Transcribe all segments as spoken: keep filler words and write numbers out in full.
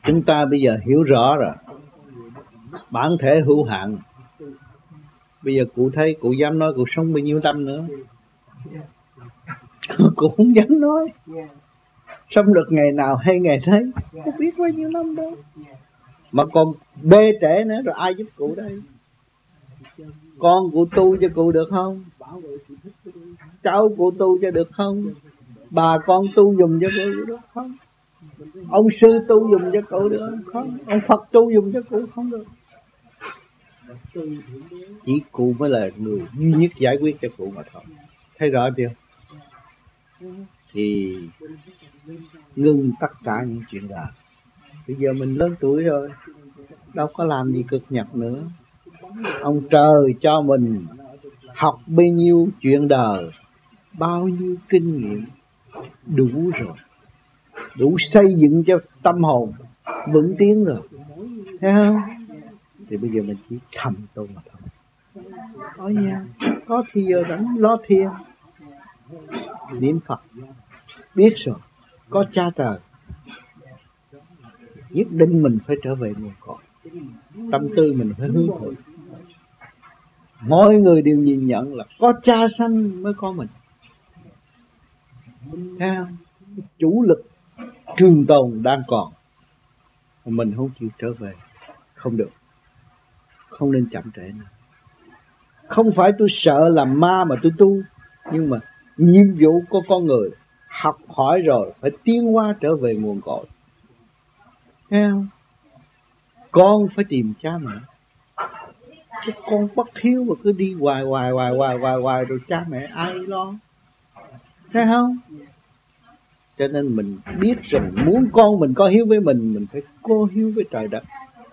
Chúng ta bây giờ hiểu rõ rồi, bản thể hữu hạn. Bây giờ cụ thấy, cụ dám nói cụ sống bao nhiêu năm nữa. Cụ không dám nói. Sống được ngày nào hay ngày đấy, không biết bao nhiêu năm đâu. Mà còn bê trễ nữa rồi ai giúp cụ đây? Con cụ tu cho cụ được không? Cháu cụ tu cho được không? Bà con tu dùng cho cụ được không? Ông sư tu dùng cho cụ được không? Ông Phật tu dùng cho cụ không được. Chỉ cụ mới là người duy nhất giải quyết cho cụ mà thôi. Thấy rõ chưa? Thì ngưng tất cả những chuyện đó. Bây giờ mình lớn tuổi rồi, đâu có làm gì cực nhọc nữa. Ông trời cho mình học bao nhiêu chuyện đời, bao nhiêu kinh nghiệm, đủ rồi, đủ xây dựng cho tâm hồn vững tiến rồi, thấy không? Thì bây giờ mình chỉ thầm tu mà thôi. Ở nhà có thì giờ rảnh lo thiền, niệm Phật, biết rồi có cha trời, nhất định mình phải trở về nguồn cội. Tâm tư mình phải hướng thượng. Mỗi người đều nhìn nhận là có cha sanh mới có mình. Thấy không? Chủ lực trường tồn đang còn, mà mình không chịu trở về, không được. Không nên chậm trễ nữa. Không phải tôi sợ làm ma mà tôi tu, nhưng mà nhiệm vụ của con người học hỏi rồi phải tiến hóa trở về nguồn cội. Thấy không? Con phải tìm cha mẹ. Cái con bất hiếu mà cứ đi hoài hoài hoài hoài hoài hoài rồi cha mẹ ai lo? Thấy không? Cho nên mình biết rằng muốn con mình có hiếu với mình, mình phải có hiếu với trời đất.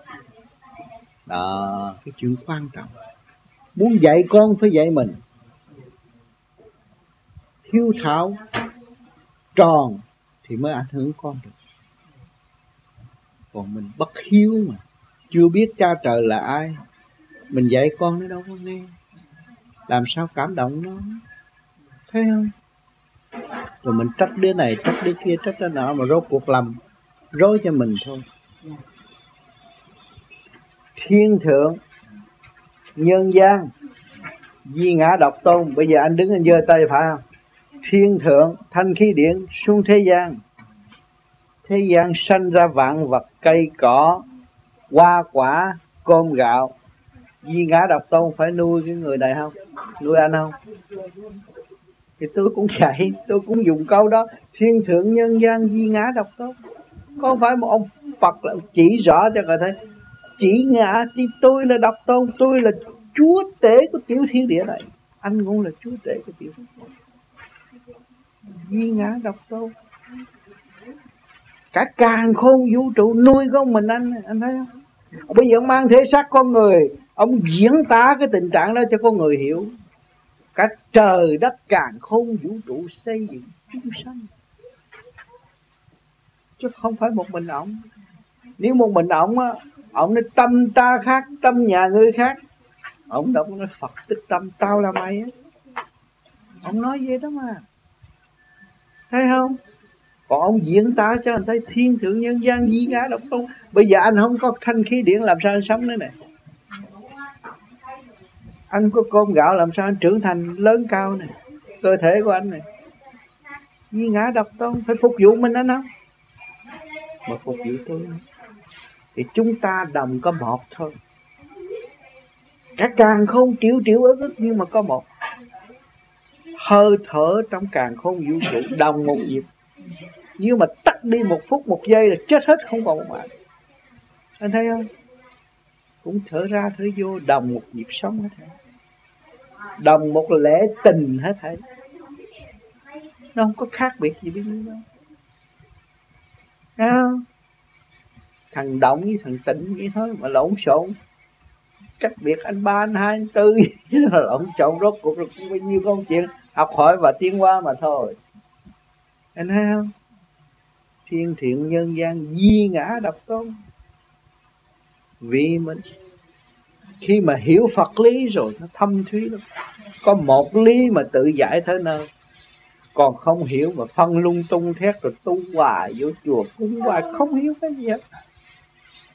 Đó, cái chuyện quan trọng. Muốn dạy con phải dạy mình. Hiếu thảo tròn thì mới ảnh hưởng con được. Còn mình bất hiếu mà chưa biết cha trời là ai, mình dạy con nó đâu có nghe, làm sao cảm động nó? Thấy không? Rồi mình trách đứa này, trách đứa kia, trách đứa nọ, mà rốt cuộc làm rối cho mình thôi. Thiên thượng nhân gian di ngã độc tôn. Bây giờ anh đứng anh giơ tay phải không? Thiên thượng thanh khí điển xuống thế gian. Thế gian sanh ra vạn vật, cây cỏ, hoa quả, cơm gạo. Di ngã độc tôn phải nuôi cái người này không? Nuôi anh không? Thì tôi cũng chạy, tôi cũng dùng câu đó. Thiên thượng nhân gian di ngã độc tôn. Không phải một ông Phật là chỉ rõ cho người thấy. Chỉ ngã, thì tôi là độc tôn, tôi là chúa tể của tiểu thiên địa này. Anh cũng là chúa tể của tiểu thiên địa. Di ngã độc tôn. Cả càn khôn vũ trụ nuôi con mình anh, anh thấy không? Bây giờ ông mang thể xác con người, ông diễn tả cái tình trạng đó cho con người hiểu. Cả trời đất càn khôn vũ trụ xây dựng chúng sanh, chứ không phải một mình ông. Nếu một mình ông á, ông nói tâm ta khác, tâm nhà ngươi khác, ông đâu có nói Phật tức tâm tao là mày á. Ông nói vậy đó mà, thấy không? Còn ông diễn tả cho anh thấy thiên thượng nhân gian di ngã độc tôn. Bây giờ anh không có thanh khí điển làm sao anh sống nữa nè. Anh có cơm gạo làm sao anh trưởng thành lớn cao nè. Cơ thể của anh này di ngã độc tôn, phải phục vụ mình anh không? Mà phục vụ tôi thì chúng ta đồng có một thôi. Cả càng không triệu triệu ức ức nhưng mà có một. Hơi thở trong càng không vũ trụ đồng một nhịp. Nhưng mà tắt đi một phút một giây là chết hết, không còn một mạng. Anh thấy không? Cũng thở ra thở vô đồng một nhịp sống hết thảy, đồng một lễ tình hết thảy. Nó không có khác biệt gì với nhau đâu. Thấy không? Thằng động với thằng tịnh vậy thôi mà lộn xộn. Cách biệt anh ba, anh hai, anh tư lộn xộn, rốt cuộc là cũng bao nhiêu công chuyện học hỏi và tiến hóa mà thôi. Anh thấy không? Thiên thiện nhân gian di ngã độc tôn. Vì mình khi mà hiểu Phật lý rồi nó thâm thúy lắm. Có một lý mà tự giải tới nơi. Còn không hiểu mà phân lung tung thét rồi tu hoài vô chùa cúng hoài, không hiểu cái gì hết.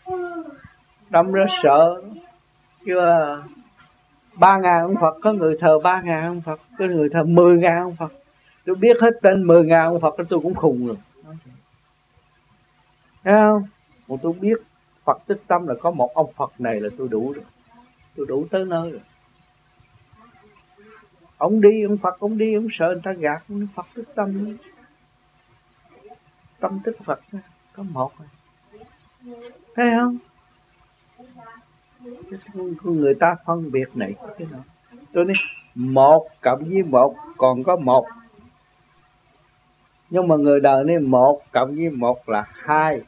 đâm ra sợ. Chứ ba ngàn ông Phật, có người thờ ba ngàn ông Phật, có người thờ mười ngàn ông Phật. Tôi biết hết tên mười ngàn ông Phật tôi cũng khùng rồi. Thấy không? Một tôi biết Phật Tích Tâm là có một ông Phật này là tôi đủ rồi. Tôi đủ tới nơi rồi. Ông đi, ông Phật ông đi, ông sợ người ta gạt, ông Phật Tích Tâm. Tâm tích Phật có một rồi. Thấy không? Người ta phân biệt này cái nào. Tôi nói một cộng với một còn có một. Nhưng mà người đời nói một cộng với một là hai.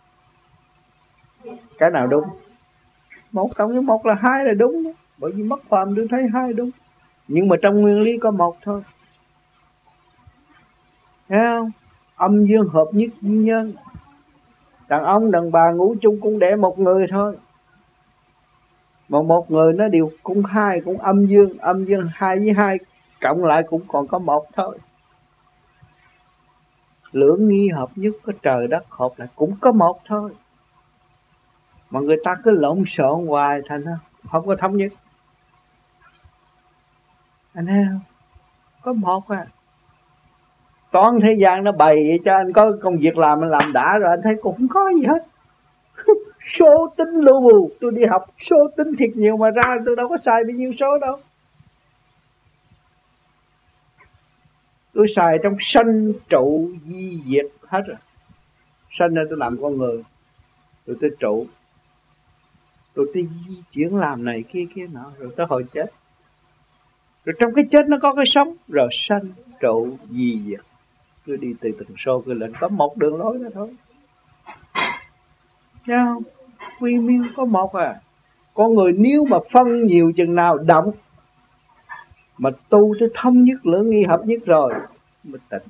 Cái nào đúng? Một cộng với một là hai là đúng. Bởi vì mất phàm tôi thấy hai đúng. Nhưng mà trong nguyên lý có một thôi. Thấy không? Âm dương hợp nhất duy nhân. Đàn ông đàn bà ngủ chung cũng đẻ một người thôi. Mà một người nó đều cũng hai, cũng âm dương. Âm dương hai với hai cộng lại cũng còn có một thôi. Lưỡng nghi hợp nhất, có trời đất hợp lại cũng có một thôi. Mà người ta cứ lộn xộn hoài thành không có thống nhất. Anh thấy không? Có một à. Toàn thế gian nó bày vậy cho anh có công việc làm, anh làm đã rồi anh thấy cũng không có gì hết. Số tính lưu bù, tôi đi học số tính thiệt nhiều mà ra tôi đâu có xài bao nhiêu số đâu. Tôi xài trong sanh trụ di diệt hết rồi. Sanh ra tôi làm con người, rồi tôi trụ, rồi tôi di chuyển làm này kia kia nọ, rồi tới hồi chết. Rồi trong cái chết nó có cái sống, rồi sanh trụ di diệt. Tôi đi từ từng số cái lên, có một đường lối đó thôi. Thấy không? Quy miên có một à. Con người nếu mà phân nhiều chừng nào động, mà tu tới thông nhất lưỡng nghi hợp nhất rồi mới tịnh.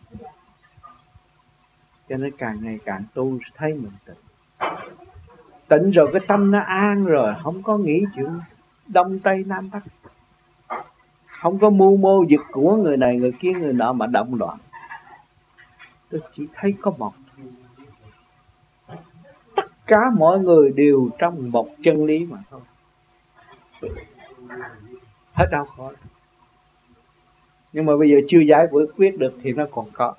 Cho nên càng ngày càng tu thấy mình tịnh. Tịnh rồi cái tâm nó an rồi, không có nghĩ chuyện đông tây nam bắc, không có mưu mô giật của người này người kia người nọ mà động loạn. Tôi chỉ thấy có một. Tất cả mọi người đều trong một chân lý mà thôi. Hết đau khổ. Nhưng mà bây giờ chưa giải quyết được thì nó còn có.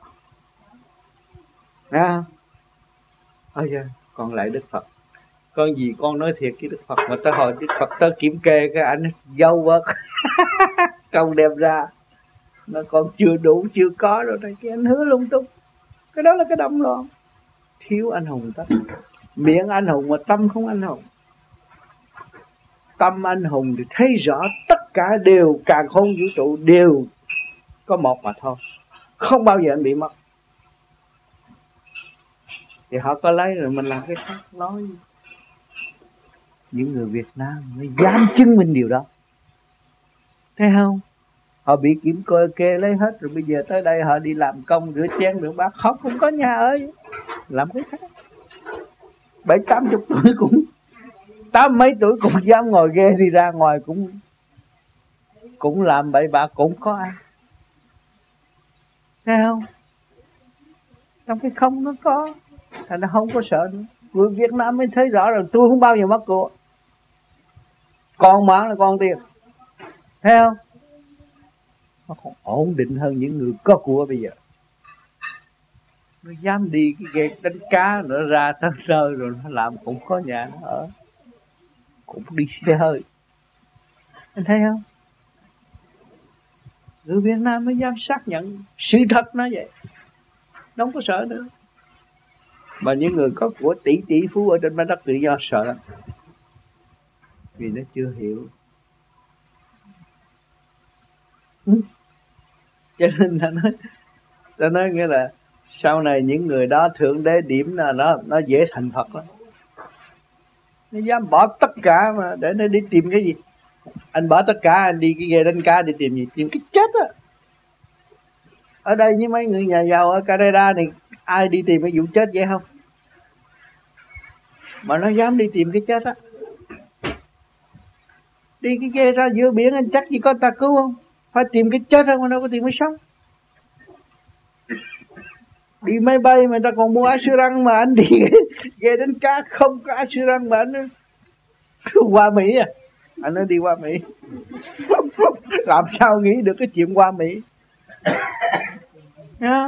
Thấy không? Ôi trời, còn lại Đức Phật. Con gì con nói thiệt với Đức Phật, mà tới hồi Đức Phật tới kiểm kê cái ảnh dâu bớt không đem ra, nó còn chưa đủ chưa có rồi đây, cái anh hứa lung tung. Cái đó là cái động loạn. Thiếu anh hùng tất. Miệng anh hùng mà tâm không anh hùng. Tâm anh hùng thì thấy rõ tất cả đều càn khôn vũ trụ đều có một mà thôi, không bao giờ anh bị mất. Thì họ có lấy rồi mình làm cái khác nói. Những người Việt Nam mới dám chứng minh điều đó. Thấy không? Họ bị kiểm cơ kê lấy hết rồi, bây giờ tới đây họ đi làm công rửa chén rửa bát, họ cũng có nhà ở, làm cái khác. Bảy tám chục tuổi cũng tám mấy tuổi cũng dám ngồi ghê đi ra ngoài, cũng cũng làm bậy bạ cũng có ai. Thấy không? Trong cái không nó có, thành nó không có sợ nữa. Người Việt Nam mới thấy rõ rồi, tôi không bao giờ mất của. Con món là con tiền. Thấy không? Nó còn ổn định hơn những người có của bây giờ. Nó dám đi cái ghe đánh cá, nó ra tới nơi rồi nó làm cũng có nhà nó ở, cũng đi xe hơi. Anh thấy không? Người Việt Nam mới dám xác nhận sự thật nó vậy. Nó không có sợ nữa. Mà những người có của tỷ tỷ phú ở trên mặt đất tự do sợ lắm. Vì nó chưa hiểu. Ừ. Cho nên ta nói, ta nói nghĩa là sau này những người đó thượng đế điểm là nó nó dễ thành Phật lắm. Nó dám bỏ tất cả mà để nó đi tìm cái gì? Anh bỏ tất cả anh đi cái ghe đánh cá đi tìm gì? Tìm cái chết á. Ở đây với mấy người nhà giàu ở Canada này ai đi tìm cái vụ chết vậy không? Mà nó dám đi tìm cái chết á. Đi cái ghe ra giữa biển anh chắc gì có ta cứu không? Phải tìm cái chết không, đâu có tìm cái sống. Đi máy bay mà ta còn mua assurance, mà anh đi ghé đến cá không có assurance mà anh qua Mỹ à. Anh nói đi qua Mỹ. Làm sao nghĩ được cái chuyện qua Mỹ? Nha.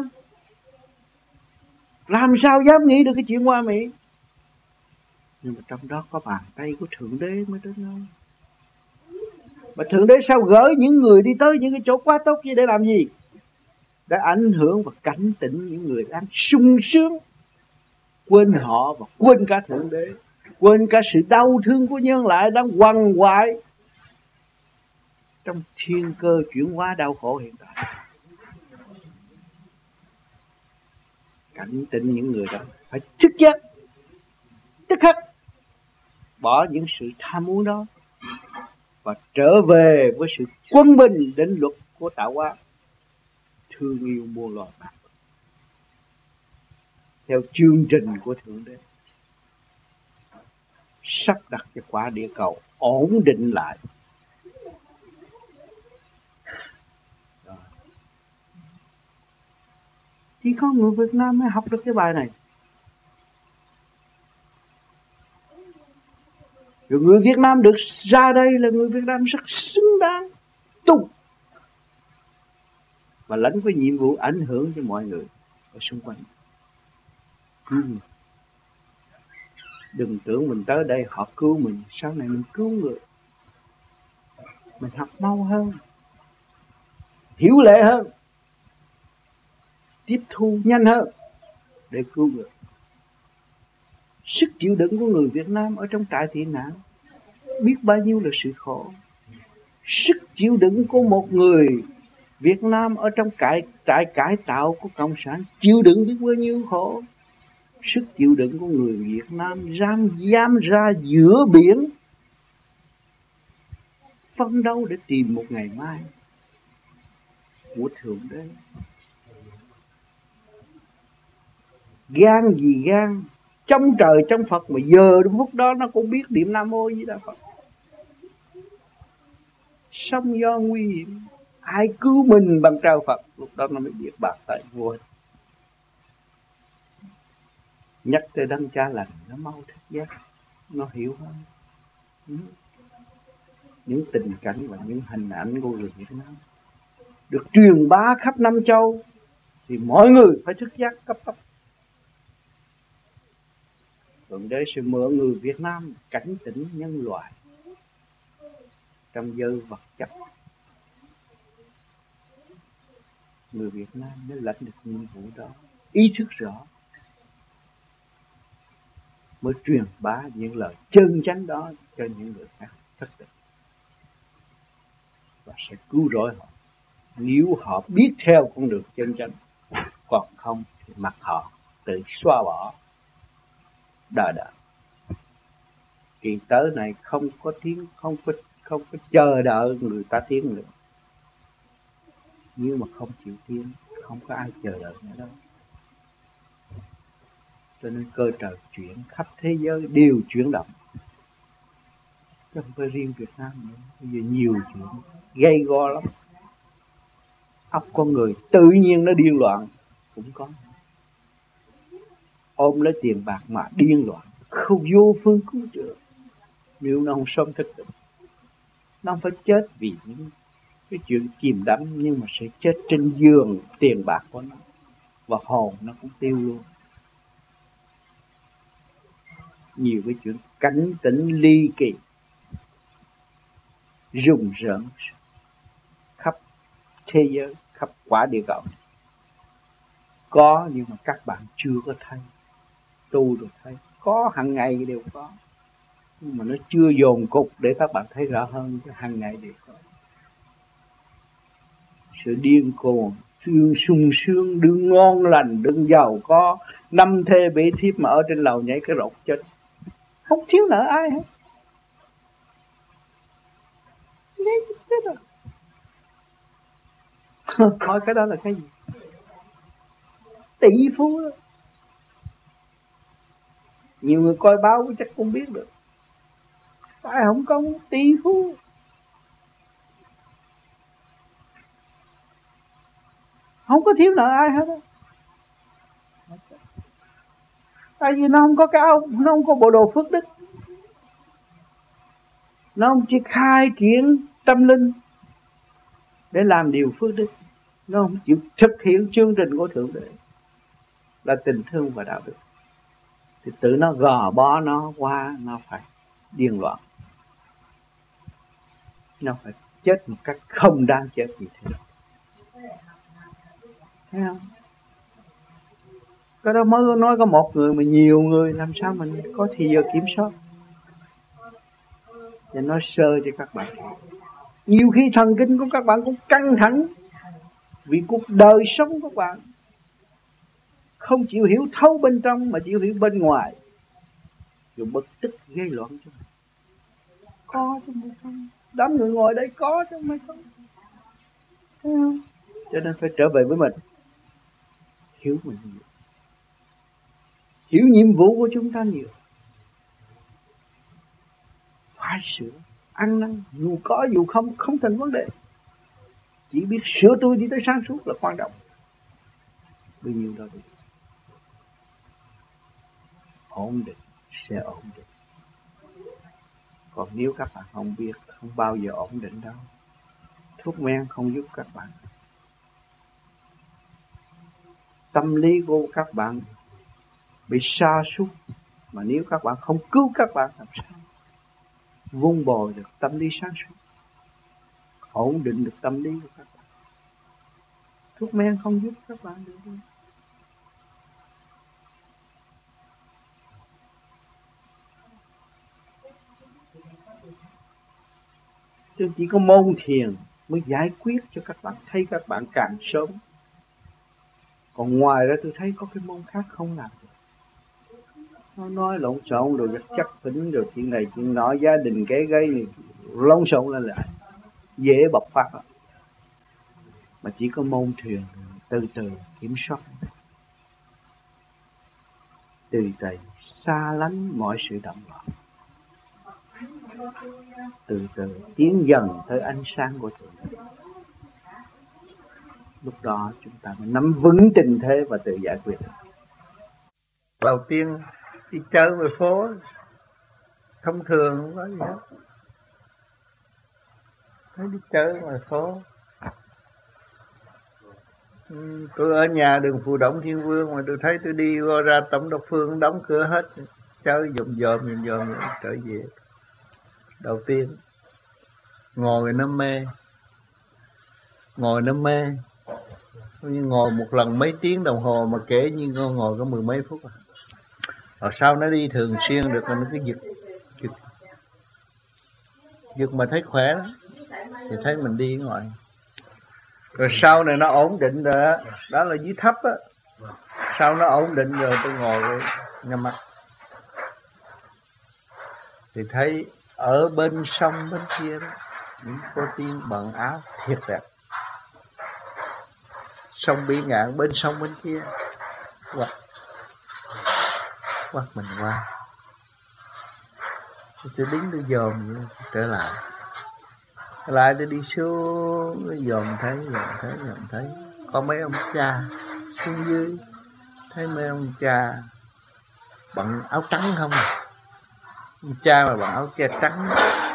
Làm sao dám nghĩ được cái chuyện qua Mỹ? Nhưng mà trong đó có bàn tay của Thượng Đế mới đến đâu. Mà Thượng Đế sao gửi những người đi tới những cái chỗ quá tốt như để làm gì? Để ảnh hưởng và cảnh tỉnh những người đang sung sướng, quên họ và quên cả Thượng Đế, quên cả sự đau thương của nhân loại đang quằn quại trong thiên cơ chuyển hóa đau khổ hiện tại. Cảnh tỉnh những người đó phải thức giấc, tức khắc bỏ những sự tham muốn đó và trở về với sự quân bình đến luật của tạo hóa, thương yêu muôn loài vạn vật theo chương trình của Thượng Đế, sắp đặt cho quả địa cầu ổn định lại. Rồi. Chỉ có người Việt Nam mới học được cái bài này. Rồi người Việt Nam được ra đây là người Việt Nam rất xứng đáng tu và lãnh với nhiệm vụ ảnh hưởng cho mọi người ở xung quanh. Cứu người. Đừng tưởng mình tới đây họ cứu mình, sau này mình cứu người. Mình học mau hơn, hiểu lệ hơn, tiếp thu nhanh hơn để cứu người. Sức chịu đựng của người Việt Nam ở trong trại tị nạn biết bao nhiêu là sự khổ. Sức chịu đựng của một người Việt Nam ở trong trại, trại cải tạo của Cộng sản chịu đựng biết bao nhiêu khổ. Sức chịu đựng của người Việt Nam dám, dám ra giữa biển phấn đấu để tìm một ngày mai của Thượng Đế. Gan gì gan, trong trời trong Phật mà giờ đúng phút đó nó cũng biết niệm Nam Mô Di Đà Phật. Sóng gió nguy hiểm, ai cứu mình bằng trời Phật, lúc đó nó mới biết bạc tại vô hình. Nhắc tới đấng cha lành nó mau thức giác, nó hiểu hơn. Những tình cảnh và những hình ảnh của người Việt Nam được truyền bá khắp năm châu thì mọi người phải thức giác cấp tốc. Thượng Đế sẽ mượn người Việt Nam cảnh tỉnh nhân loại trong giới vật chất. Người Việt Nam mới lãnh được nhiệm vụ đó, ý thức rõ, mới truyền bá những lời chân chánh đó cho những người khác thức tỉnh và sẽ cứu rỗi họ nếu họ biết theo con đường chân chánh. Còn không thì mặc họ tự xóa bỏ đời đời. Kỳ tới này không có tiếng, không có không có chờ đợi người ta tiến nữa. Nhưng mà không chịu tiến, không có ai chờ đợi nữa đâu. Cho nên cơ trời chuyển khắp thế giới đều chuyển động. Chứ không phải riêng Việt Nam nữa. Bây giờ nhiều chuyện gây go lắm. Óc con người tự nhiên nó điên loạn cũng có. Ôm lấy tiền bạc mà điên loạn, không vô phương cứu chữa. Nếu nó không sớm thức tỉnh, nó không phải chết vì những cái chuyện chìm đắm, nhưng mà sẽ chết trên giường tiền bạc của nó, và hồn nó cũng tiêu luôn. Nhiều cái chuyện cảnh tỉnh ly kỳ, rùng rợn khắp thế giới, khắp quả địa cầu có, nhưng mà các bạn chưa có thấy. Tu được thấy, có hàng ngày đều có, nhưng mà nó chưa dồn cục để các bạn thấy rõ hơn. Cái hàng ngày đều có sự điên cuồng, thương sung sướng, đương ngon lành, đương giàu có, năm thê bảy thiếp mà ở trên lầu nhảy cái rột chết, không thiếu nợ ai hết. Chết rồi. Hỏi cái đó là cái gì? Tỷ phú đó. Nhiều người coi báo chắc cũng biết được. Tại không có tỷ phú, không có thiếu nợ ai hết đó. Tại vì nó không có cái áo, nó không có bộ đồ phước đức. Nó không chỉ khai triển tâm linh để làm điều phước đức. Nó không chịu thực hiện chương trình của Thượng Đế là tình thương và đạo đức. Thì tự nó gò bó nó qua, nó phải điên loạn. Nó phải chết một cách không đáng chết như thế. Thấy không? Cái đó mới nói có một người mà nhiều người, làm sao mình có thì giờ kiểm soát. Để nói sơ cho các bạn. Nhiều khi thần kinh của các bạn cũng căng thẳng vì cuộc đời sống của các bạn không chịu hiểu thấu bên trong mà chịu hiểu bên ngoài, rồi bực tức gây loạn cho mình. Có chứ không không. Đám người ngồi đây có chứ không không. Thấy không? Cho nên phải trở về với mình, hiểu mình nhiều, hiểu nhiệm vụ của chúng ta nhiều, phải sửa, ăn năn, dù có dù không không thành vấn đề. Chỉ biết sửa tôi đi tới sáng suốt là quan trọng. Bao nhiêu đó đi. Ổn định sẽ ổn định. Còn nếu các bạn không biết, không bao giờ ổn định đâu. Thuốc men không giúp các bạn. Tâm lý của các bạn bị sa sút, mà nếu các bạn không cứu các bạn làm sao vun bồi được tâm lý sáng suốt, ổn định được tâm lý của các bạn. Thuốc men không giúp các bạn được đâu. Chứ chỉ có môn thiền mới giải quyết cho các bạn, thấy các bạn càng sớm. Còn ngoài ra tôi thấy có cái môn khác không làm được. Nó nói lộn xộn rồi chắc phỉnh rồi chuyện này chuyện nọ, gia đình kế gây lộn xộn lên lại, dễ bộc phát lắm. Mà chỉ có môn thiền từ từ kiểm soát, từ từ xa lánh mọi sự động loạn, từ từ tiến dần tới ánh sáng của Thượng Đế. Lúc đó chúng ta mới nắm vững tình thế và tự giải quyết. Đầu tiên đi chơi về phố thông thường không có gì hết, thấy đi chơi ngoài phố. Ừ, tôi ở nhà đường Phù Động Thiên Vương mà tôi thấy tôi đi qua ra Tổng đốc Phương đóng cửa hết, chơi dòm dòm dòm dòm trở về. Đầu tiên ngồi nó mê, ngồi nó mê, ngồi một lần mấy tiếng đồng hồ mà kể như ngồi có mười mấy phút à. Rồi sau nó đi thường xuyên được mình cứ giật giật giật mà thấy khỏe đó, thì thấy mình đi ngoài. Rồi sau này nó ổn định rồi đó, đó là dưới thấp á. Sau nó ổn định rồi tôi ngồi nhắm mắt thì thấy ở bên sông bên kia đó, những cô tiên bận áo thiệt đẹp. Sông Bỉ Ngạn bên sông bên kia, quạt quạt mình qua. Tôi đứng tôi dòm trở lại, lại tôi đi xuống dòm thấy dòm thấy dòm thấy có mấy ông cha xuống dưới, thấy mấy ông cha bận áo trắng không à. Ông cha mà bận áo che trắng,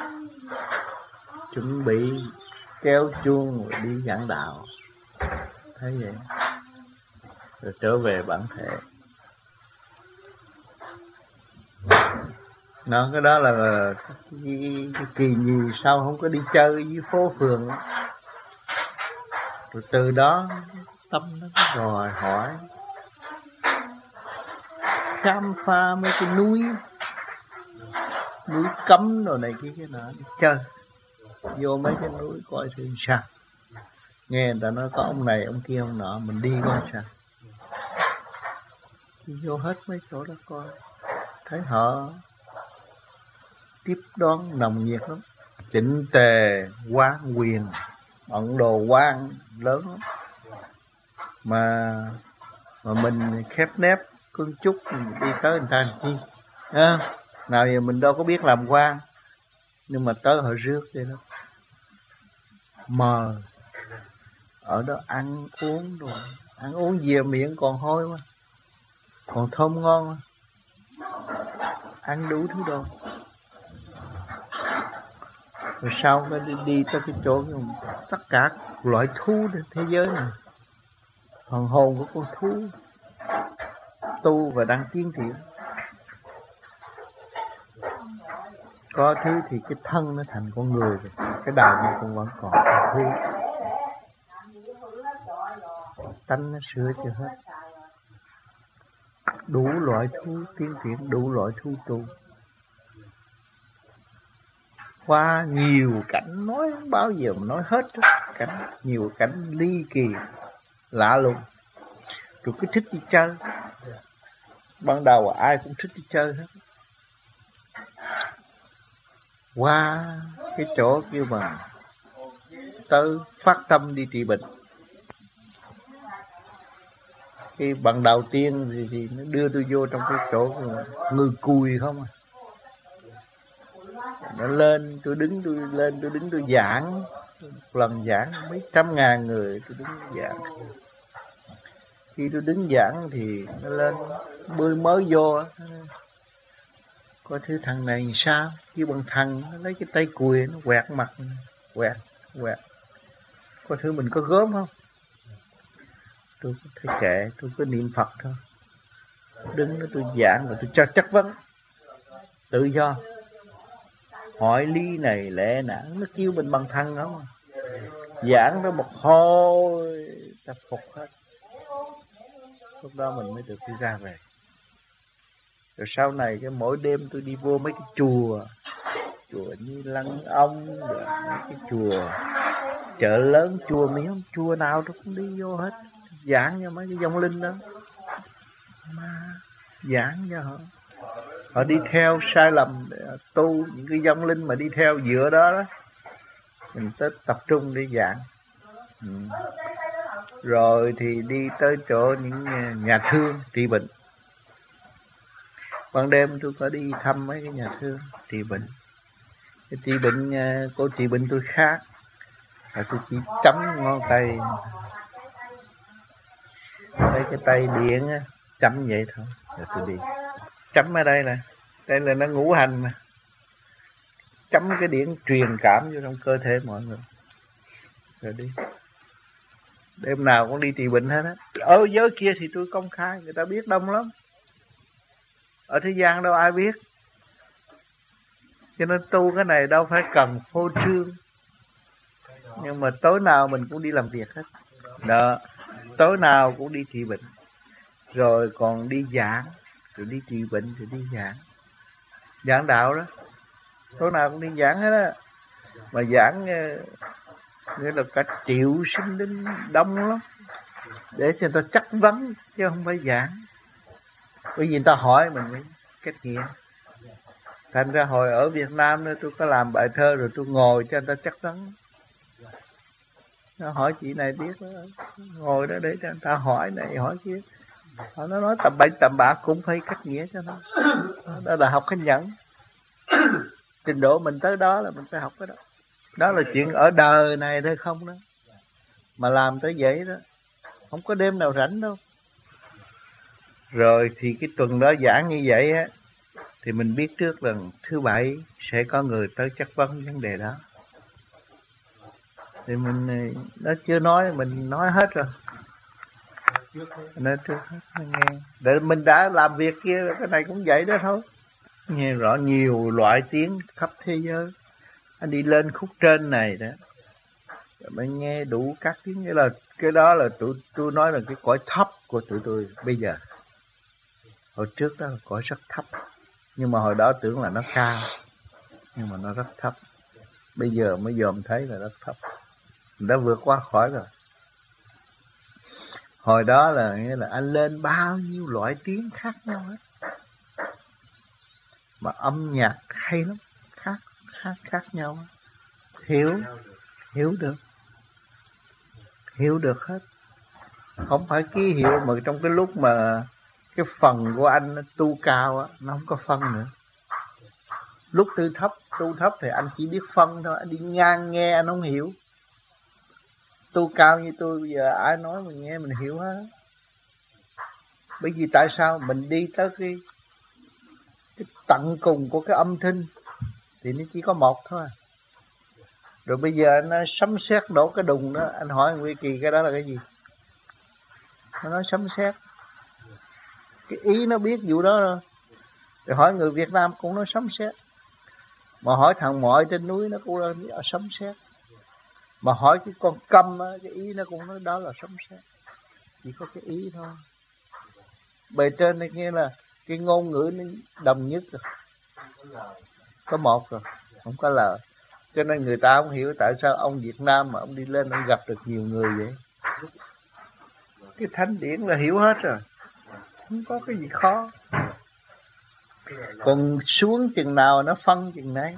chuẩn bị kéo chuông rồi đi giảng đạo. Thấy vậy rồi trở về bản thể. Nó cái đó là cái, cái kỳ gì sao không có đi chơi với phố phường đó. Rồi từ đó tâm nó có đòi hỏi khám phá mấy cái núi, núi cấm rồi này kia cái nọ, đi chơi vô mấy cái núi coi thử sao. Nghe người ta nói có ông này ông kia ông nọ, mình đi coi sao. Đi vô hết mấy chỗ đó coi, thấy họ tiếp đón nồng nhiệt lắm, chỉnh tề quan quyền, bận đồ quan lớn lắm. Mà mà mình khép nép cương chút đi tới người ta làm chi à, nào giờ mình đâu có biết làm quan, nhưng mà tới họ rước vậy đó, mờ ở đó ăn uống rồi ăn uống dìa miệng còn hôi mà, còn thơm ngon mà. ăn đủ thứ đồ. Rồi sau nó đi, đi tới cái chỗ tất cả loại thú trên thế giới này, phần hồn của con thú tu và đang tiến triển. Có thứ thì cái thân nó thành con người rồi, cái đầu nó cũng vẫn còn thú. Tánh nó sửa chưa hết. Đủ loại thú tiến triển, đủ loại thú tu. Qua nhiều cảnh nói bao giờ mà nói hết đó. Cảnh, nhiều cảnh ly kỳ, lạ lùng. Rồi cứ thích đi chơi. Ban đầu ai cũng thích đi chơi hết. Qua cái chỗ kêu mà tới phát tâm đi trị bệnh. Khi bằng đầu tiên thì, thì nó đưa tôi vô trong cái chỗ người cùi không à. Nó lên, tôi đứng tôi lên, tôi đứng tôi giảng. Một lần giảng mấy trăm ngàn người tôi đứng giảng. Khi tôi đứng giảng thì nó lên bơi mới vô. Có thứ thằng này sao? Khi bằng thằng nó lấy cái tay cùi nó quẹt mặt, quẹt, quẹt. Có thứ mình có gớm không? Tôi có thể kệ, tôi cứ niệm Phật thôi. Đứng đó tôi giảng và tôi cho chất vấn. Tự do. Hỏi lý này lẽ nản, nó kêu mình bằng thằng không à. Giảng đó một hồi ta phục hết. Lúc đó mình mới được đi ra về. Rồi sau này cái mỗi đêm tôi đi vô mấy cái chùa, chùa như Lăng Ông, rồi mấy cái chùa chợ lớn, chùa miếng, chùa nào tôi cũng đi vô hết, giảng cho mấy cái vong linh đó, mà giảng cho họ, họ đi theo sai lầm để tu. Những cái vong linh mà đi theo dựa đó đó, mình tới tập trung để giảng. Ừ. Rồi thì đi tới chỗ những nhà thương trị bệnh. Ban đêm tôi có đi thăm mấy cái nhà thương trị bệnh. Cái trị bệnh, cô trị bệnh tôi khác, và tôi chỉ chấm ngón tay, lấy cái tay điện á, chấm vậy thôi, rồi tôi đi. Chấm ở đây nè, đây là nó ngũ hành mà. Chấm cái điện truyền cảm vô trong cơ thể mọi người, rồi đi. Đêm nào cũng đi trị bệnh hết á. Ở giới kia thì tôi công khai, người ta biết đông lắm. Ở thế gian đâu ai biết. Cho nên tu cái này đâu phải cần phô trương. Nhưng mà tối nào mình cũng đi làm việc hết. Đó, tối nào cũng đi trị bệnh. Rồi còn đi giảng, rồi đi trị bệnh, rồi đi giảng. Giảng đạo đó. Tối nào cũng đi giảng hết á. Mà giảng nghĩa là cả triệu sinh linh đông lắm. Để cho người ta chất vấn, chứ không phải giảng. Bởi vì người ta hỏi mình mới kết nghĩa. Thành ra hồi ở Việt Nam nữa tôi có làm bài thơ rồi tôi ngồi cho người ta chất vấn. Nó hỏi chị này biết đó. Ngồi đó để cho người ta hỏi này hỏi kia. Họ nó nói tầm bậy tầm bạ cũng phải cách nghĩa cho nó. Đó là học cái nhẫn. Trình độ mình tới đó là mình phải học cái đó. Đó là chuyện ở đời này thôi không đó. Mà làm tới vậy đó, không có đêm nào rảnh đâu. Rồi thì cái tuần đó giảng như vậy á, thì mình biết trước là thứ bảy sẽ có người tới chất vấn vấn đề đó. Thì mình, nó chưa nói, mình nói hết rồi. Nói trước hết, nghe. Để mình đã làm việc kia, cái này cũng vậy đó thôi. Nghe rõ nhiều loại tiếng khắp thế giới. Anh đi lên khúc trên này đó, mình nghe đủ các tiếng. Nghĩa là cái đó là tụi tôi nói là cái cõi thấp của tụi tôi bây giờ. Hồi trước đó là cõi rất thấp, nhưng mà hồi đó tưởng là nó cao, nhưng mà nó rất thấp. Bây giờ mới dòm thấy là rất thấp, mình đã vượt qua khỏi rồi. Hồi đó là nghĩa là anh lên bao nhiêu loại tiếng khác nhau hết, mà âm nhạc hay lắm, khác khác khác nhau. Hiểu hiểu được, hiểu được hết. Không phải ký hiệu mà trong cái lúc mà cái phần của anh tu cao á, nó không có phân nữa. Lúc tu thấp, tu thấp thì anh chỉ biết phân thôi, anh đi ngang nghe anh không hiểu. Tu cao như tôi bây giờ ai nói mình nghe mình hiểu hết. Bởi vì tại sao mình đi tới cái, cái tận cùng của cái âm thanh thì nó chỉ có một thôi. Rồi bây giờ nó sấm sét đổ cái đùng đó, anh hỏi Nguy Kỳ cái đó là cái gì? Nó nói sấm sét. Cái ý nó biết vụ đó rồi. Rồi hỏi người Việt Nam cũng nói sấm sét. Mà hỏi thằng Mọi trên núi nó cũng nói sấm sét. Mà hỏi cái con câm á, cái ý nó cũng nói đó là sấm sét. Chỉ có cái ý thôi. Bề trên này nghe là cái ngôn ngữ nó đồng nhất rồi. Có một rồi, không có lời. Cho nên người ta không hiểu tại sao ông Việt Nam mà ông đi lên ông gặp được nhiều người vậy. Cái thánh điển là hiểu hết rồi, không có cái gì khó. Còn xuống chừng nào nó phân chừng nấy.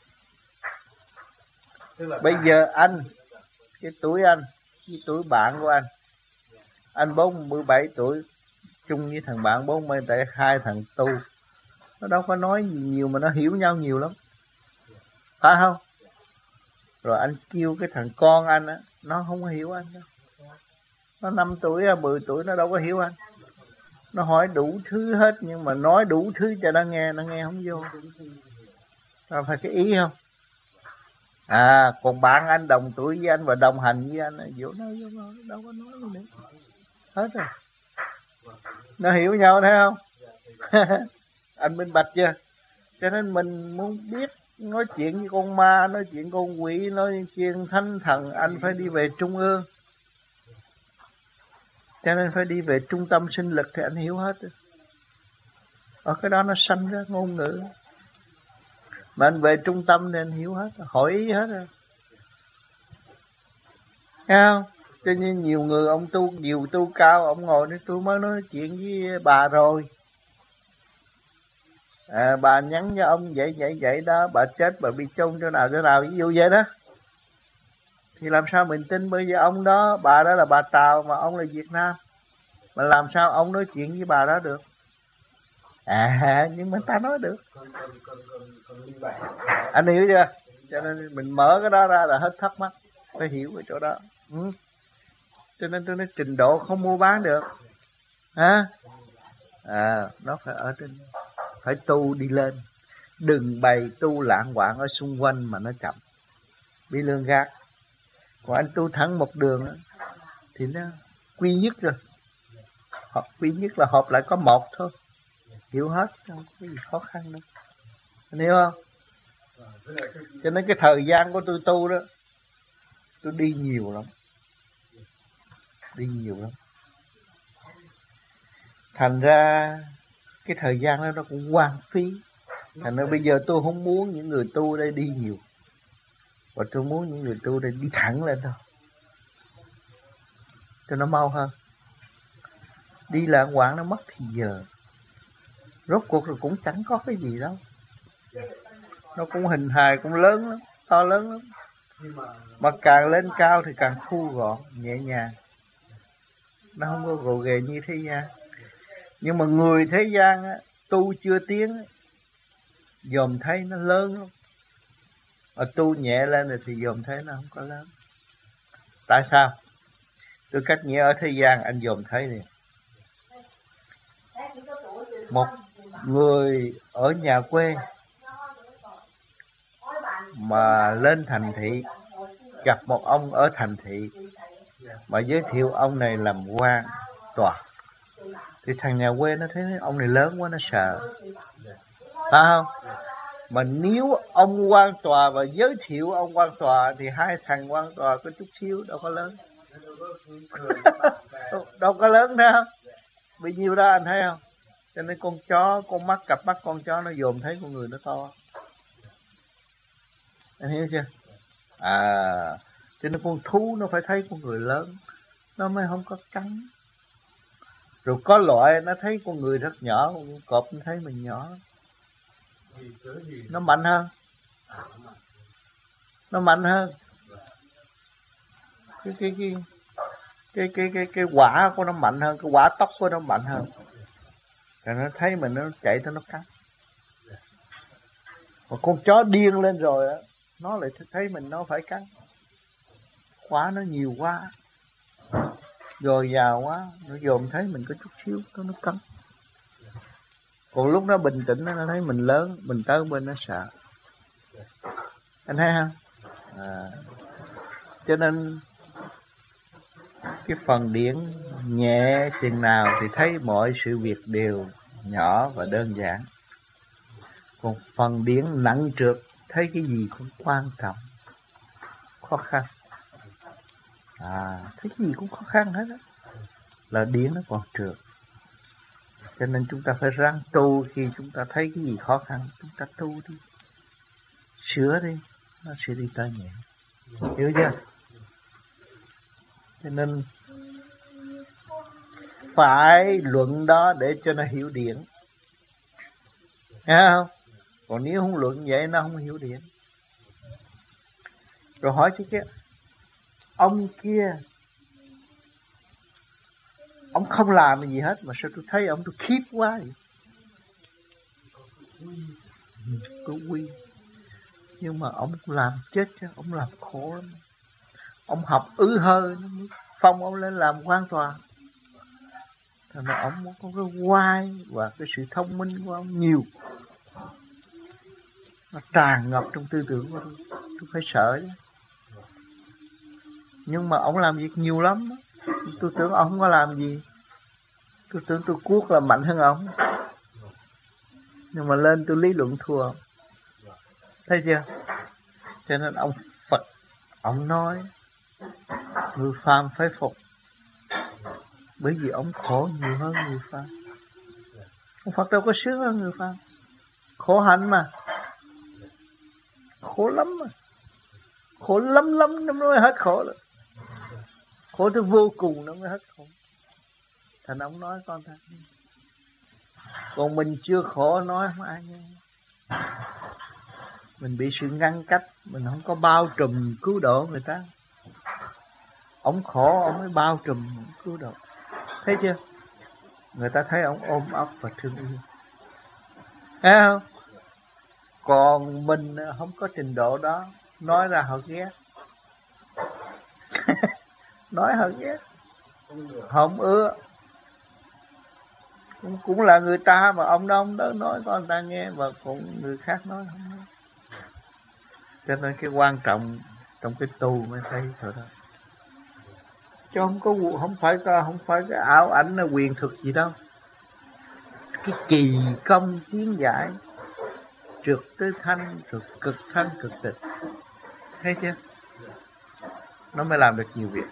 Bây giờ anh, cái tuổi anh, cái tuổi bạn của anh, anh bốn mươi bảy tuổi, chung với thằng bạn bốn mươi tại hai thằng tu, nó đâu có nói gì nhiều mà nó hiểu nhau nhiều lắm, phải không? Rồi anh kêu cái thằng con anh á, nó không có hiểu anh đâu. Nó năm tuổi, mười tuổi nó đâu có hiểu anh. Nó hỏi đủ thứ hết nhưng mà nói đủ thứ cho nó nghe, nó nghe không vô. Nó phải cái ý không? À, còn bạn anh đồng tuổi với anh và đồng hành với anh, vô nói vô nói, đâu có nói gì nữa. Hết rồi. Nó hiểu nhau thấy không? Anh minh bạch chưa? Cho nên mình muốn biết nói chuyện với con ma, nói chuyện con quỷ, nói chuyện thánh thần, anh phải đi về trung ương. Cho nên phải đi về trung tâm sinh lực thì anh hiểu hết. Ở cái đó nó sanh ra ngôn ngữ. Mà anh về trung tâm thì anh hiểu hết, hỏi ý hết rồi. Thấy không? Cho nên nhiều người ông tu, nhiều tu cao, ông ngồi nói tôi mới nói chuyện với bà rồi. À, bà nhắn cho ông vậy vậy vậy đó, bà chết bà bị chôn chỗ nào chỗ nào, ví dụ vậy đó. Thì làm sao mình tin, bây giờ ông đó, bà đó là bà Tàu mà ông là Việt Nam. Mà làm sao ông nói chuyện với bà đó được? À, nhưng mà ta nói được. Anh hiểu chưa? Cho nên mình mở cái đó ra là hết thắc mắc. Phải hiểu cái chỗ đó. Ừ. Cho nên tôi nói trình độ không mua bán được. Hả? À, nó phải ở trên, phải tu đi lên. Đừng bày tu lạng quạng ở xung quanh mà nó chậm, bị lương gạt. Còn anh tu thẳng một đường đó, thì nó quy nhất rồi. Hợp quy nhất là hợp lại có một thôi. Hiểu hết, không có gì khó khăn đâu. Anh hiểu không? Cho nên cái thời gian của tôi tu đó, tôi đi nhiều lắm. Đi nhiều lắm. Thành ra cái thời gian đó nó cũng hoang phí. Thành ra bây giờ tôi không muốn những người tu đây đi nhiều, và tôi muốn những người tu đây đi thẳng lên thôi, cho nó mau hơn. Đi lạng quạng nó mất thì giờ. Rốt cuộc rồi cũng chẳng có cái gì đâu. Nó cũng hình hài cũng lớn lắm, to lớn lắm. Mà càng lên cao thì càng thu gọn, nhẹ nhàng. Nó không có gồ ghề như thế gian. Nhưng mà người thế gian á, tu chưa tiến, dòm thấy nó lớn lắm. Mà tu nhẹ lên rồi thì dòm thấy nó không có lớn. Tại sao? Tôi cách nghĩa ở thế gian anh dòm thấy nè. Một người ở nhà quê mà lên thành thị, gặp một ông ở thành thị mà giới thiệu ông này làm quan tòa, thì thằng nhà quê nó thấy ông này lớn quá, nó sợ, phải không? Mà nếu ông quan tòa và giới thiệu ông quan tòa thì hai thằng quan tòa có chút xíu, đâu có lớn. đâu, đâu có lớn đâu. Bao nhiêu đó anh thấy không? Cho nên con chó, con mắt, cặp mắt con chó nó dòm thấy con người nó to. Anh hiểu chưa? À, cho nên con thú nó phải thấy con người lớn, nó mới không có cắn. Rồi có loại nó thấy con người rất nhỏ, con cọp nó thấy mình nhỏ, nó mạnh hơn. Nó mạnh hơn. Cái cái cái cái cái cái cái quả của nó mạnh hơn, cái quả tóc của nó mạnh hơn. Rồi nó thấy mình nó chạy tới nó cắn. Mà con chó điên lên rồi á, nó lại thấy mình nó phải cắn. Quả nó nhiều quá, dồi dào quá, nó dòm thấy mình có chút xíu nó nó cắn. Còn lúc nó bình tĩnh nó thấy mình lớn, mình tới bên nó sợ. Anh thấy không? À, cho nên cái phần điển nhẹ chừng nào thì thấy mọi sự việc đều nhỏ và đơn giản. Còn phần điển nặng trược thấy cái gì cũng quan trọng, khó khăn. À, thấy cái gì cũng khó khăn hết đó. Là điển nó còn trược. Cho nên chúng ta phải ráng tu. Khi chúng ta thấy cái gì khó khăn, chúng ta tu đi, sửa đi, nó sẽ đi tới nhẹ. Hiểu chưa? Cho nên phải luận đó để cho nó hiểu điển. Nghe không? Còn nếu không luận vậy nó không hiểu điển. Rồi hỏi chứ kia, ông kia ông không làm gì hết mà sao tôi thấy ông tôi khiếp quá vậy? Có quy. Nhưng mà ông làm chết chứ, ông làm khổ lắm. Ông học ứ hơi, nó mới phong ông lên làm quan tòa. Thành ra ông có cái oai và cái sự thông minh của ông nhiều. Nó tràn ngập trong tư tưởng của tôi. Tôi phải sợ chứ. Nhưng mà ông làm việc nhiều lắm đó. Tôi tưởng ông không có làm gì. Tôi tưởng tôi cuốc là mạnh hơn ông. Nhưng mà lên tôi lý luận thua ông. Thấy chưa? Cho nên ông Phật, ông nói người phàm phải phục. Bởi vì ông khổ nhiều hơn người phàm. Ông Phật đâu có sướng hơn người phàm. Khổ hạnh mà. Khổ lắm mà. Khổ lắm lắm nó mới hết khổ rồi. Khổ tới vô cùng nó mới hết khổ. Thành ông nói con thật. Còn mình chưa khổ nói không ai nghe. Mình bị sự ngăn cách. Mình không có bao trùm cứu độ người ta. Ông khổ ông mới bao trùm cứu độ. Thấy chưa? Người ta thấy ông ôm ấp và thương yêu. Thấy không? Còn mình không có trình độ đó. Nói ra họ ghét. Nói họ ghét. Không ưa. Cũng, cũng là người ta mà ông đó ông đó nói có người ta nghe. Và còn người khác nói không nói. Cho nên cái quan trọng trong cái tu mới thấy thôi đó. Chứ không có không phải không phải cái ảo ảnh là quyền thực gì đâu. Cái kỳ công tiến giải trượt tới thanh rồi cực thanh cực tịch. Thấy chưa? Nó mới làm được nhiều việc.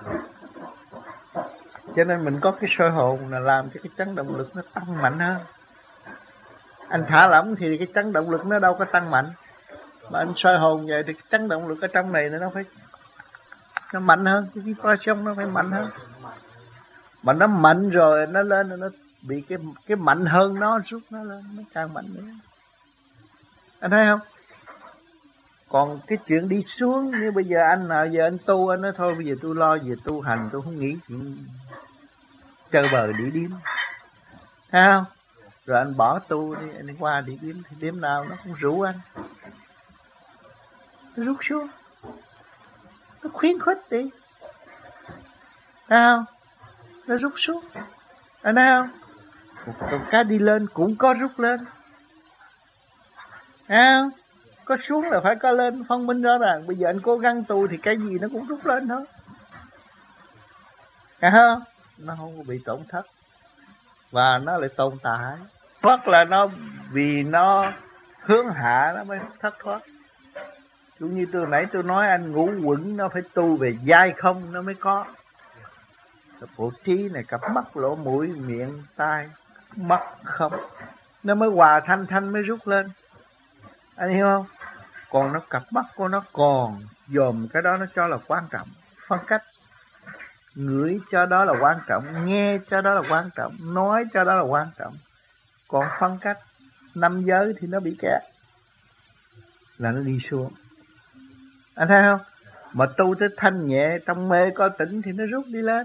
Cho nên mình có cái soi hồn là làm cho cái chấn động lực nó tăng mạnh hơn. Anh thả lỏng thì cái chấn động lực nó đâu có tăng mạnh. Mà anh soi hồn vậy thì cái chấn động lực ở trong này nó phải nó mạnh hơn, cái vibration nó phải mạnh hơn. Mà nó mạnh rồi nó lên nó bị cái cái mạnh hơn nó rút nó lên, nó càng mạnh nữa. Anh thấy không? Còn cái chuyện đi xuống như bây giờ anh nào giờ anh tu anh nói thôi bây giờ tôi lo về tu hành, tôi không nghĩ chuyện chơi bờ đi điếm. Thấy không? Rồi anh bỏ tu đi, anh đi qua đi điếm thì điếm nào nó cũng rủ anh. Nó rút xuống. Nó khuyến khích đi. Thấy không? Nó rút xuống. Anh thấy không? Còn cái đi lên cũng có rút lên. Thấy không? Có xuống là phải có lên, phân minh rõ ràng. Bây giờ anh cố gắng tu thì cái gì nó cũng rút lên thôi. Thấy không? Nó không có bị tổn thất. Và nó lại tồn tại. Thoát là nó vì nó hướng hạ nó mới thất thoát. Cũng như tôi nãy tôi nói anh ngũ quẩn nó phải tu về dai không nó mới có. Bộ trí này cặp mắt, lỗ mũi, miệng, tai, mắt không. Nó mới hòa thanh thanh mới rút lên. Anh hiểu không? Còn nó cặp mắt của nó còn dòm cái đó nó cho là quan trọng. Phân cách. Ngửi cho đó là quan trọng. Nghe cho đó là quan trọng. Nói cho đó là quan trọng. Còn phân cách năm giới thì nó bị kẹt. Là nó đi xuống. Anh thấy không? Mà tu tới thanh nhẹ trong mê có tỉnh thì nó rút đi lên.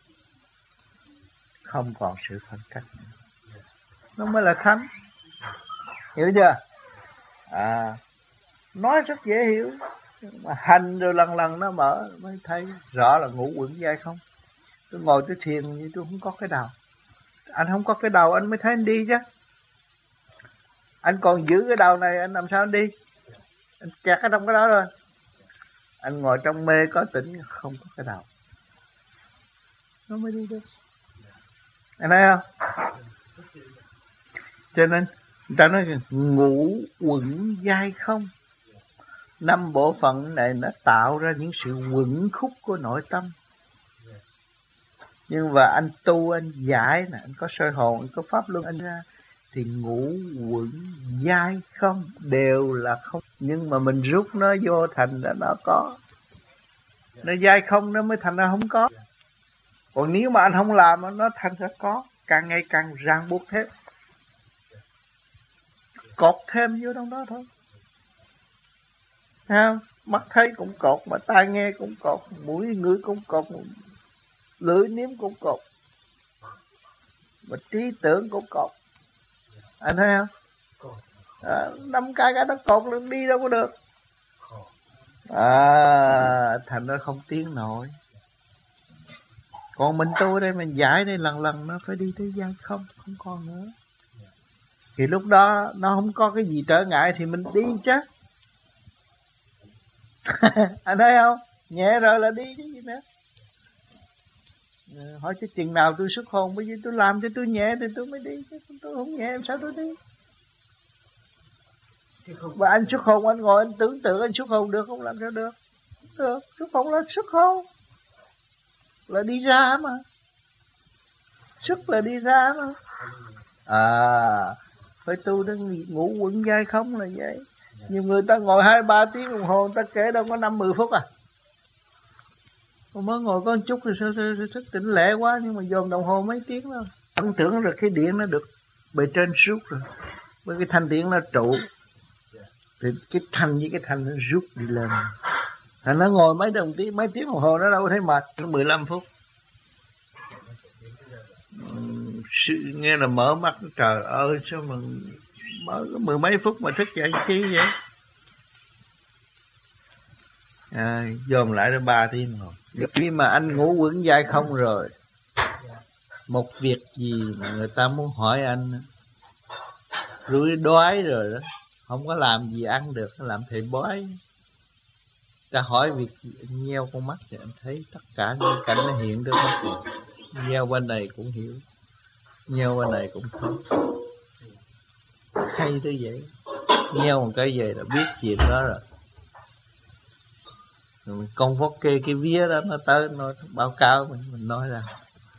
Không còn sự phân cách nữa. Nó mới là thánh. Hiểu chưa? À, nói rất dễ hiểu. Mà hành rồi lần lần nó mở mới thấy rõ là ngũ quẩn dai không. Tôi ngồi tôi thiền như tôi không có cái đầu. Anh không có cái đầu anh mới thấy anh đi chứ. Anh còn giữ cái đầu này anh làm sao anh đi? Anh kẹt ở trong cái đó rồi. Anh ngồi trong mê có tỉnh không có cái đầu, nó mới đi được. Anh thấy không? Cho nên người ta nói ngũ quẩn dai không. Năm bộ phận này nó tạo ra những sự quẩn khúc của nội tâm. Nhưng mà anh tu, anh giải nè, anh có soi hồn, anh có pháp luân anh ra, thì ngũ quẩn dai không, đều là không. Nhưng mà mình rút nó vô thành là nó có. Nó dai không nó mới thành ra không có. Còn nếu mà anh không làm nó thành ra có. Càng ngày càng ràng buộc thêm, cột thêm vô trong đó thôi. Thấy không? Mắt thấy cũng cột, mà tai nghe cũng cột, mũi ngửi cũng cột, lưỡi nếm cũng cột, mà trí tưởng cũng cột. Anh thấy không? À, năm cái cái nó cột luôn, đi đâu có được. À, thành ra không tiến nổi. Còn mình tu đây, mình giải đây, lần lần nó phải đi tới gian không, không còn nữa. Thì lúc đó nó không có cái gì trở ngại thì mình đi chứ. Anh thấy không? Nhẹ rồi là đi chứ gì nữa. Hỏi chứ chừng nào tôi xuất hồn, bởi vì tôi làm cho tôi nhẹ thì tôi mới đi, chứ tôi không nhẹ làm sao tôi đi. Và anh xuất hồn, anh ngồi anh tưởng tượng anh xuất hồn được không? Làm sao được? Được, xuất hồn là xuất hồn, là đi ra mà. Xuất là đi ra mà. À, phải tu đến ngủ quẩn dai không là vậy. Nhiều người ta ngồi hai ba tiếng đồng hồ, ta kể đâu có năm mười phút à. Mới ngồi có một chút rồi sao, sao, sao thức tỉnh lẹ quá, nhưng mà dồn đồng hồ mấy tiếng đâu. Ấn tưởng là cái điện nó được bề trên rút rồi, với cái thanh điện nó trụ, thì cái thanh với cái thanh nó rút đi lên. Thành nó ngồi mấy đồng tiếng, mấy tiếng đồng hồ nó đâu có thấy mệt, nó mười lăm phút. Sự, nghe là mở mắt, trời ơi sao mà mở có mười mấy phút mà thức dậy chi vậy. À, dồn lại đến ba tiếng rồi. Khi mà anh ngủ quẩn dai không rồi, một việc gì mà người ta muốn hỏi anh, rủi đói rồi đó, không có làm gì ăn được, làm thầy bói. Ta hỏi việc gì, anh nheo con mắt thì anh thấy tất cả những cảnh nó hiện trước mắt rồi. Nheo bên này cũng hiểu, nheo bên này cũng thấy. Hay tới vậy. Nheo một cái về là biết chuyện đó rồi. Rồi con vót kê cái vía đó nó tới nó báo cáo mình, mình nói ra.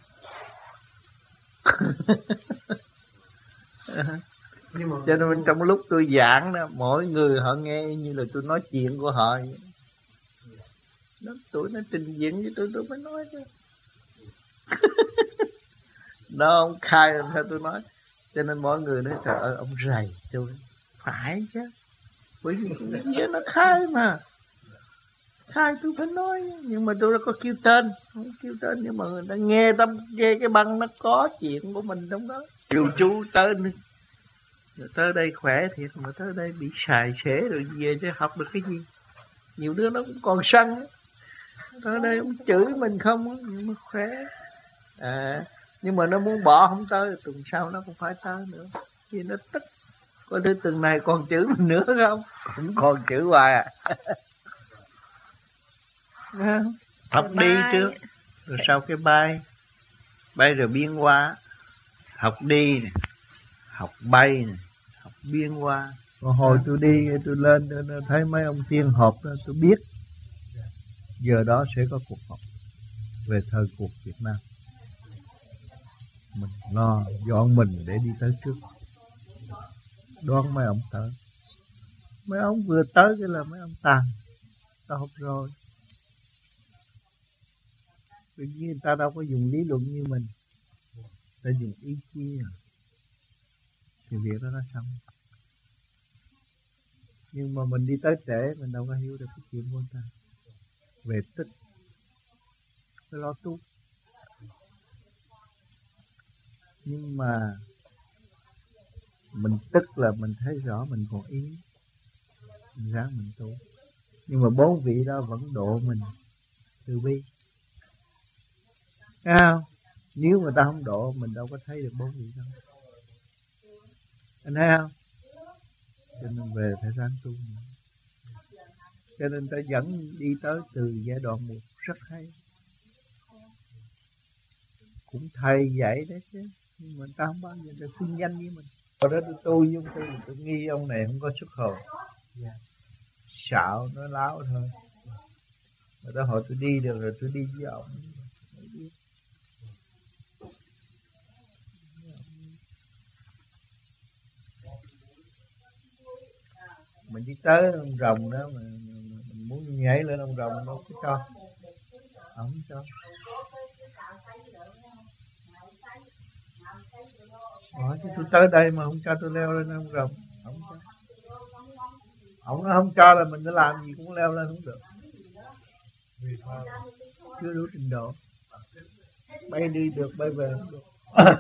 Nhưng mà cho nên trong lúc tôi giảng đó, mỗi người họ nghe như là tôi nói chuyện của họ vậy. Nó tuổi nó trình diễn với tôi tôi mới nói chứ. Nó ông khai làm sao tôi nói. Cho nên mỗi người nói trời ơi ông rầy tôi. Phải chứ. Bởi vì cái vía nó khai mà. Khai tôi phải nói. Nhưng mà tôi đã có kêu tên. Không kêu tên nhưng mà người ta nghe tâm nghe cái băng nó có chuyện của mình trong đó. Kiều chú tới rồi tới đây khỏe thiệt, mà tới đây bị xài xể rồi về chứ học được cái gì. Nhiều đứa nó cũng còn sân. Tới đây ông chửi mình không nhưng mà khỏe. À, nhưng mà nó muốn bỏ không tới, tuần sau nó cũng phải tới nữa. Vì nó tức. Coi thứ tuần này còn chửi mình nữa không? Cũng còn chửi hoài à. Học đi trước, rồi sau cái bay. Bay rồi biên hóa. Học đi nè, học bay nè, học biên hóa. Còn hồi tôi đi, tôi lên, tôi thấy mấy ông tiên họp đó, tôi biết giờ đó sẽ có cuộc họp về thời cuộc Việt Nam. Mình lo dọn mình để đi tới trước. Đoán mấy ông tới. Mấy ông vừa tới cái là mấy ông tàn. Ta học rồi. Tự nhiên người ta đâu có dùng lý luận như mình. Ta dùng ý chí à. Thì việc đó nó xong. Nhưng mà mình đi tới trễ, mình đâu có hiểu được cái chuyện của người ta. Về tích phải lo tu. Nhưng mà mình tức là mình thấy rõ mình còn ý, mình ráng mình tu. Nhưng mà bốn vị đó vẫn độ mình từ bi. Thấy không? Nếu người ta không độ mình đâu có thấy được bốn vị đó. Anh thấy không? cho nên về phải ráng tu. Cho nên ta dẫn đi tới từ giai đoạn một rất hay. Cũng thầy dạy đấy chứ, nhưng mà ta không bao giờ được xưng danh với mình. Ở đó tôi tu với ông tôi, tôi nghi ông này không có xuất hồn. Yeah. Xạo nó láo thôi. Rồi đó hồi tôi đi được rồi tôi đi với ông. Mình đi tới ông rồng đó mà mình muốn nhảy lên ông rồng nó không cho. Ông không cho. Hỏi chứ tôi tới đây mà không cho tôi leo lên ông rồng. Ông cho. Ông nó không cho là mình nó làm gì cũng leo lên không được. Chưa đủ trình độ. Bay đi được, bay về không được.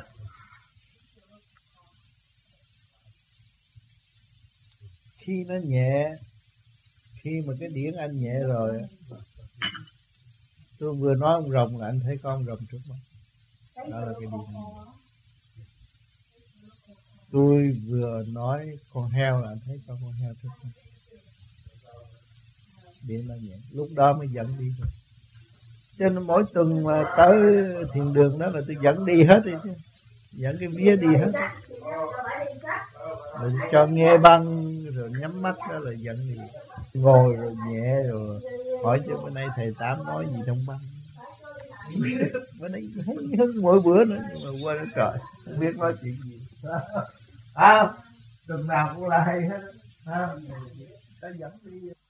Khi nó nhẹ, khi mà cái điển anh nhẹ rồi, tôi vừa nói ông rồng là anh thấy con rồng trước mắt. Đó là cái điển anh nhẹ. Tôi vừa nói con heo là anh thấy con con heo trước mắt. Điển anh nhẹ. Lúc đó mới dẫn đi rồi. Cho nên mỗi tuần mà tới thiền đường đó là tôi dẫn đi hết đi chứ. Dẫn cái vía đi hết. Rồi cho nghe băng rồi nhắm mắt đó là dẫn đi. Ngồi rồi nhẹ rồi hỏi chứ bữa nay thầy Tám nói gì trong băng. Bữa nay hứng mỗi bữa nữa nhưng mà quên nó trời. Không biết nói chuyện gì. À, tuần nào cũng là hay hết. À, ta dẫn đi.